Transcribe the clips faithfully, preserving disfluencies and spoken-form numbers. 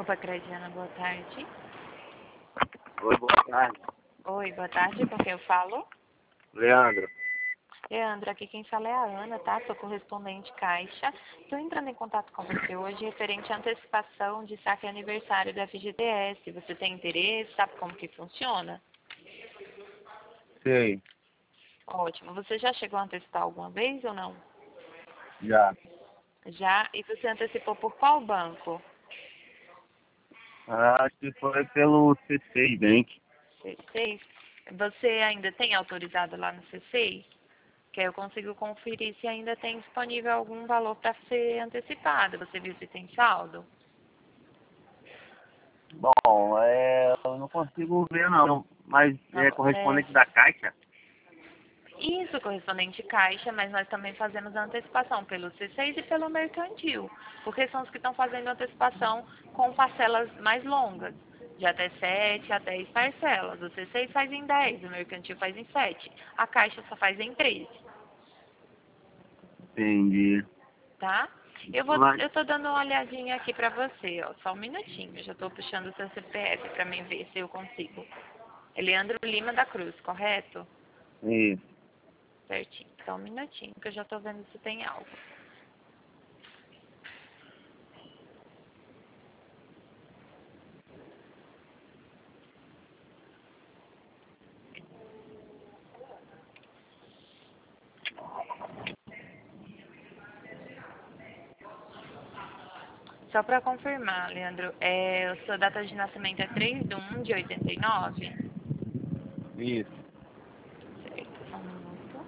Copa Crediana, boa tarde. Oi, boa tarde. Oi, boa tarde, com quem eu falo? Leandro. Leandro, aqui quem fala é a Ana, tá? Sou correspondente Caixa. Estou entrando em contato com você hoje referente à antecipação de saque aniversário da F G T S. Você tem interesse? Sabe como que funciona? Sei, Ótimo. Você já chegou a antecipar alguma vez ou não? já. Já? E você antecipou por qual banco? Ah, acho que foi pelo C seis Bank. C seis? Você ainda tem autorizado lá no C seis? Que aí eu consigo conferir se ainda tem disponível algum valor para ser antecipado. Você viu se tem saldo? Bom, é, eu não consigo ver não, mas é Não, é... correspondente da Caixa? Isso, correspondente Caixa, mas nós também fazemos a antecipação pelo C seis e pelo Mercantil, porque são os que estão fazendo antecipação com parcelas mais longas, de até sete a dez parcelas. O C seis faz em dez, o Mercantil faz em sete, a Caixa só faz em treze, Entendi. tá? Eu vou, Mas, eu tô dando uma olhadinha aqui pra você, ó, só um minutinho, já tô puxando o seu C P F pra mim ver se eu consigo. É Leandro Lima da Cruz, correto? isso. Certinho, só um minutinho que eu já tô vendo se tem algo. Só para confirmar, Leandro, é, a sua data de nascimento é três de um de oitenta e nove? Isso. Certo, só um minuto.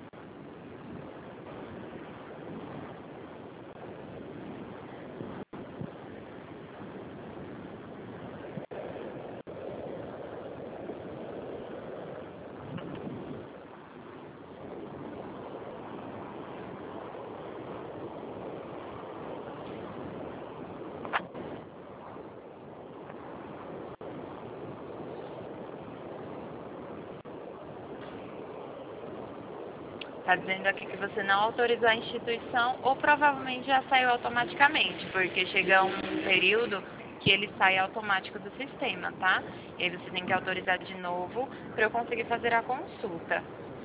Está dizendo aqui que você não autorizou a instituição ou provavelmente já saiu automaticamente, porque chega um período que ele sai automático do sistema, tá? E aí você tem que autorizar de novo para eu conseguir fazer a consulta,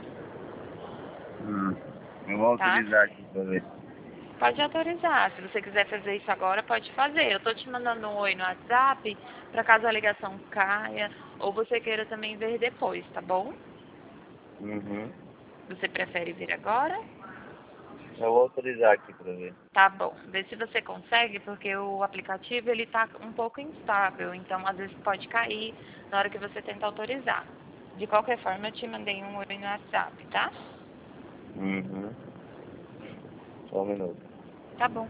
Hum. Eu vou tá? autorizar aqui pra ver. Pode autorizar. Se você quiser fazer isso agora, pode fazer. Eu tô te mandando um oi no WhatsApp para caso a ligação caia ou você queira também ver depois, tá bom? Uhum. Você prefere vir agora? Eu vou autorizar aqui pra ver. Tá bom. Vê se você consegue, porque o aplicativo ele tá um pouco instável, então às vezes pode cair na hora que você tenta autorizar. De qualquer forma, eu te mandei um oi no WhatsApp, tá? Uhum. Só um minuto. Tá bom.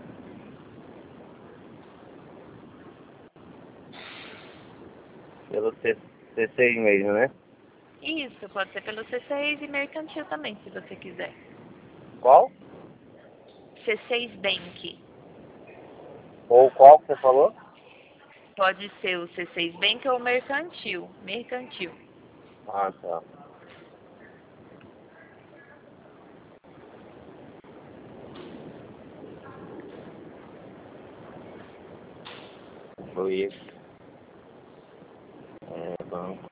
Pelo C seis mesmo, né? Isso, pode ser pelo C seis e mercantil também, se você quiser. Qual? C seis Bank. Ou qual que você falou? Pode ser o C seis Bank ou mercantil. Mercantil. Ah, tá. Foi esse. É, banco.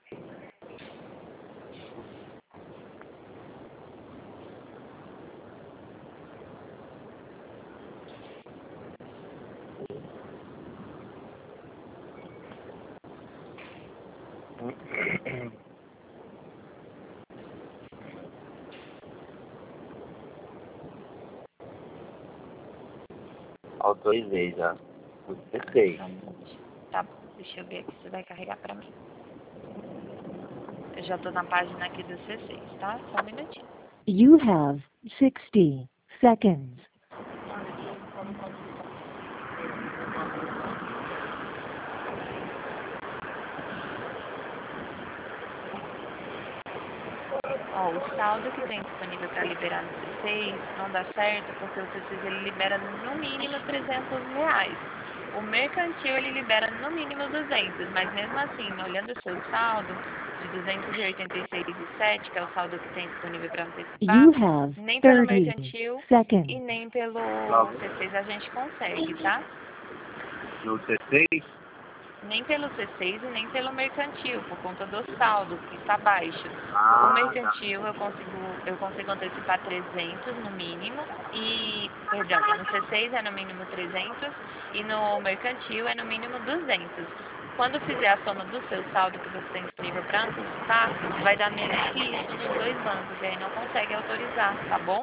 Autorizei já. Gostei. Só um minutinho. Tá bom, deixa eu ver aqui se vai carregar pra mim. Eu já tô na página aqui do C seis, tá? Só um minutinho. You have sixty seconds. Ó, o saldo que tem disponível para liberar no C seis não dá certo porque o C seis ele libera no mínimo trezentos reais. O mercantil ele libera no mínimo duzentos, mas mesmo assim, olhando o seu saldo de duzentos e oitenta e seis vírgula sete, que é o saldo que tem disponível para antecipar, You have nem pelo thirty mercantil e seconds. nem pelo Logo C seis a gente consegue, tá? no C seis? nem pelo C seis e nem pelo mercantil, por conta do saldo, que está baixo. Ah, O mercantil eu consigo, eu consigo antecipar trezentos no mínimo, e, perdão, no C seis é no mínimo trezentos e no mercantil é no mínimo duzentos. Quando fizer a soma do seu saldo que você tem disponível para antecipar, vai dar menos que isso nos dois bancos, e aí não consegue autorizar, tá bom?